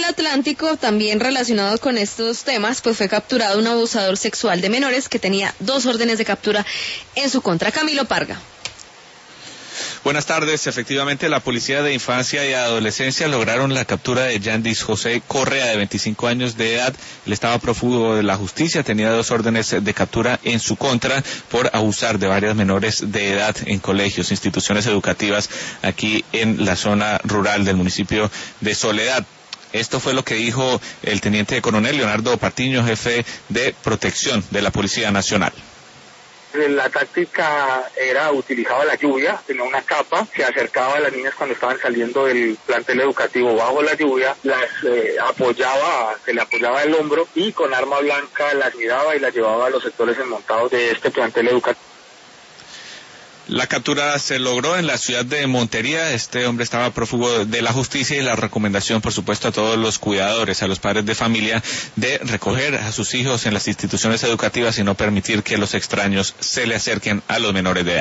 Atlántico, también relacionado con estos temas, pues fue capturado un abusador sexual de menores que tenía 2 órdenes de captura en su contra. Camilo Parga. Buenas tardes. Efectivamente, la Policía de Infancia y Adolescencia lograron la captura de Yandis José Correa, de 25 años de edad. Él estaba prófugo de la justicia, tenía 2 órdenes de captura en su contra por abusar de varias menores de edad en colegios, instituciones educativas aquí en la zona rural del municipio de Soledad. Esto fue lo que dijo el teniente coronel Leonardo Patiño, jefe de protección de la Policía Nacional. La táctica utilizaba la lluvia, tenía una capa, se acercaba a las niñas cuando estaban saliendo del plantel educativo bajo la lluvia, se le apoyaba el hombro y con arma blanca las miraba y las llevaba a los sectores enmontados de este plantel educativo. La captura se logró en la ciudad de Montería. Este hombre estaba prófugo de la justicia y la recomendación, por supuesto, a todos los cuidadores, a los padres de familia, de recoger a sus hijos en las instituciones educativas y no permitir que los extraños se le acerquen a los menores de edad.